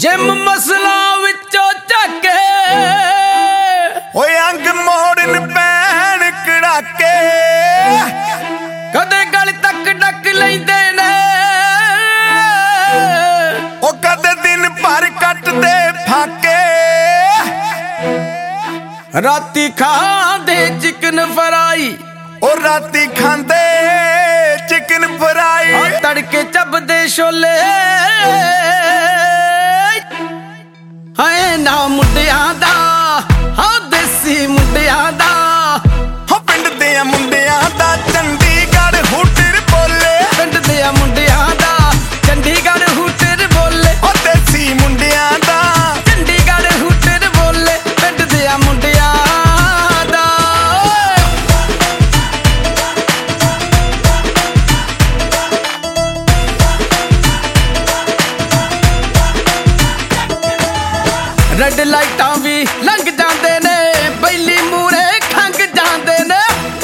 gym ਮਸਲਾ ਵਿੱਚੋਂ ਝਾਕੇ ਓਏ ਅੰਗ ਮੋੜਨ ਪੈਣ ਕੜਾਕੇ ਕਦੇ ਗਲ ਤੱਕ ਡੱਕ ਲੈਂਦੇ ਨੇ ਉਹ ਕਦੇ ਦਿਨ ਭਰ ਕੱਟਦੇ ਫਾਕੇ ਰਾਤੀ ਖਾਂਦੇ ਚਿਕਨ ਫਰਾਈ ਉਹ ਰਾਤੀ ਖਾਂਦੇ ਚਿਕਨ ਫਰਾਈ ਤੜਕੇ ਚੱਬਦੇ ਛੋਲੇ ਹਾਏ ਨਾ ਮੁੰਡਿਆਂ ਦਾ ਹਾਂ ਦੇਸੀ ਮੁੰਡਿਆਂ ਦਾ ਹੋ ਪਿੰਡ ਦੇ ਮੁੰਡਿਆਂ ਦਾ ਚੰਡੀਗੜ੍ਹ ਹੂਟਰ ਬੋਲੇ ਪਿੰਡ ਦੇ ਮੁੰਡਿਆਂ ਦਾ ਚੰਡੀਗੜ੍ਹ ਹੂਟਰ ਬੋਲੇ ਉਹ ਦੇਸੀ ਮੁੰਡਿਆਂ ਦਾ ਚੰਡੀਗੜ੍ਹ ਹੂਟਰ ਬੋਲੇ ਪਿੰਡ ਦੇ ਮੁੰਡਿਆਂ ਦਾ ਰੈੱਡ ਲਾਈਟਾਂ ਵੀ ਲੰਘ ਜਾਂਦੇ ਨੇ ਬੈਲੀ ਮੂਰੇ ਖੰਗ ਜਾਂਦੇ ਨੇ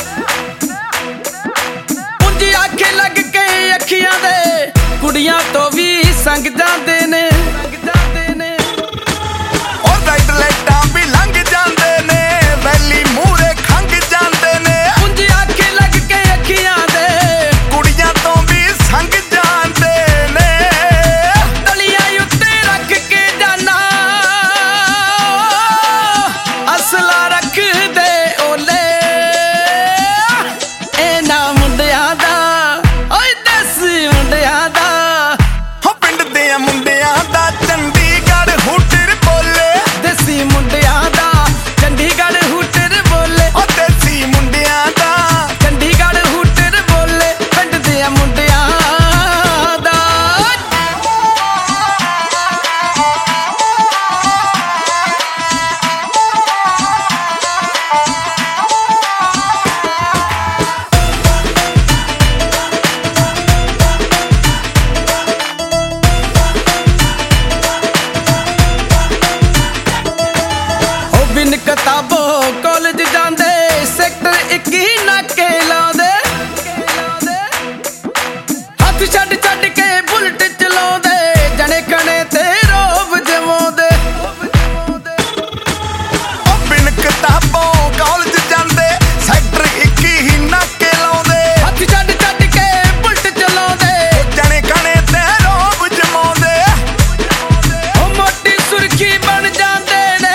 ਪੁੰਜੀ ਆਖੇ ਲੱਗ ਕੇ ਅੱਖੀਆਂ ਦੇ ਕੁੜੀਆਂ ਤੋਂ ਵੀ ਸੰਗ ਜਾਂਦੇ ਨੇ ਉਹ ਰੈੱਡ ਲਾਈਟਾਂ ਵੀ ਲੰਘ ਜਾਂਦੇ ਨੇ ਬੈਲੀ ਮੂਰੇ ਖੰਗ ਜਾਂਦੇ ਨੇ ਪੁੰਜੀ ਆਖੇ ਲੱਗ ਕੇ ਅੱਖੀਆਂ ਦੇ ਕੁੜੀਆਂ ਤੋਂ ਵੀ ਸੰਗ ਜਾਂਦੇ ਨੇ ਤਲੀਆਂ ਉੱਤੇ ਰੱਖ ਕੇ ਜਾਨਾ ਅਸਲਾ ਰੱਖਦੇ ਓਲੇ ਇਹਨਾਂ ਮੁੰਡਿਆਂ ਦਾ ਓਏ ਦੇਸੀ ਮੁੰਡਿਆਂ ਦਾ ਹੋ ਪਿੰਡ ਦੇ ਮੁੰਡਿਆਂ ਦਾ ਚੰਡੀਗੜ੍ਹ ਹੂਟਰ ਬੋਲੇ ਦੇਸੀ ਮੁੰਡਿਆਂ ਦਾ ਚੰਡੀਗੜ੍ਹ ਹੂਟਰ ਬੋਲੇ ਉਹ ਦੇਸੀ ਮੁੰਡਿਆਂ ਦਾ ਚੰਡੀਗੜ੍ਹ ਹੂਟਰ ਬੋਲੇ ਪਿੰਡ ਦੇ ਮੁੰਡਿਆਂ ਦਾ ਉਹ ਬਿਨ ਕਿਤਾਬੋਂ ਕਾਲਜ ਜਾਂਦੇ ਸੈਕਟਰ 21 ਨਾਕੇ ਲਾਉਂਦੇ ਹੱਥ ਛੱਡ ਛੱਡ ਕੇ ਬੁਲਟ ਚਲਾਉਂਦੇ ਜਣੇ ਕਣੇ ਤੇ ਰੋਬ ਜਮਾਉਂਦੇ ਉਹ ਬਿਨ ਕਿਤਾਬੋਂ ਕਾਲਜ ਜਾਂਦੇ ਸੈਕਟਰ 21 ਹੀ ਨਾਕੇ ਲਾਉਂਦੇ ਹੱਥ ਛੱਡ ਛੱਡ ਕੇ ਬੁਲਟ ਚਲਾਉਂਦੇ ਜਣੇ ਕਣੇ ਤੇ ਰੋਬ ਜਮਾਉਂਦੇ ਉਹ ਮੋਟੀ ਸੁਰਖੀ ਬਣ ਜਾਂਦੇ ਨੇ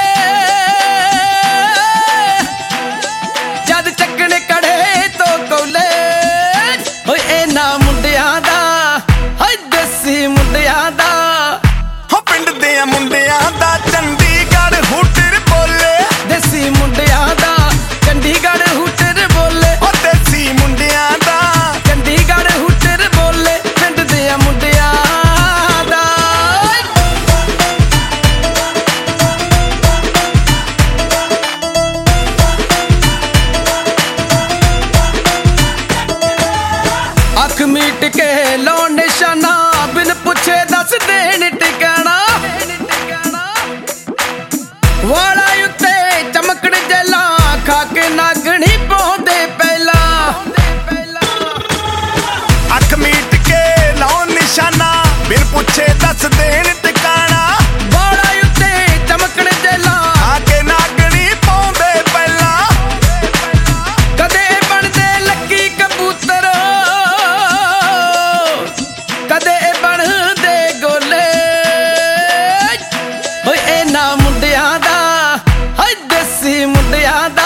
ਜਦ ਚੱਕਣ ਕੜੇ ਤੋਂ ਕੋਲੇ ਓਏ ਇਹਨਾਂ ਮੁੰਡਿਆਂ ਦਾ ਹਾਏ ਦੇਸੀ ਮੁੰਡਿਆਂ ਦਾ ਹੋ ਪਿੰਡ ਦੇ ਮੁੰਡਿਆਂ ਦਾ ਚੰਡੀਗੜ੍ਹ ਹੂਟਰ ਬੋਲੇ ਦੇਸੀ ਮੁੰਡਿਆਂ ਦਾ ਚੰਡੀਗੜ੍ਹ ਹੂਟਰ ਬੋਲੇ ਉਹ ਦੇਸੀ ਮੁੰਡਿਆਂ ਦਾ ਚੰਡੀਗੜ੍ਹ ਹੂਟਰ ਬੋਲੇ ਪਿੰਡ ਦੇ ਮੁੰਡਿਆਂ ਦਾ ਅੱਖ ਮੀਟ ਕੇ ਲਾਉਣ ਨਿਸ਼ਾਨਾ ਬਿਨ ਪੁੱਛੇ ਦੱਸ ਦੇਣ ਟਿਕਾਣਾ ਵਾਲਾ ਉੱਤੇ ਚਮਕੜ ਜੈਲਾਂ ਖਾ ਕੇ ਨਾਗਣੀ ਪਾਉਂਦੇ ਪਹਿਲਾਂ ਅੱਖ ਮੀਟ ਕੇ ਲਾਉਣ ਨਿਸ਼ਾਨਾ ਬਿਨ ਪੁੱਛੇ ਦੱਸ ਦੇਣ ਟਿਕਾਣਾ ਵਾਲਾ ਉੱਤੇ ਚਮਕੜ ਜੈਲਾਂ ਆ ਕੇ ਨਾਗਣੀ ਪਾਉਂਦੇ ਪਹਿਲਾਂ ਕਦੇ ਬਣਦੇ ਲੱਕੀ ਕਬੂਤਰ ਕਦੇ ਬਣਦੇ ਗੋਲੇ ਓਏ ਇਹਨਾਂ ਮੁੰਡਿਆਂ ਦਾ ਹਾਏ ਦੇਸੀ ਮੁੰਡਿਆਂ ਦਾ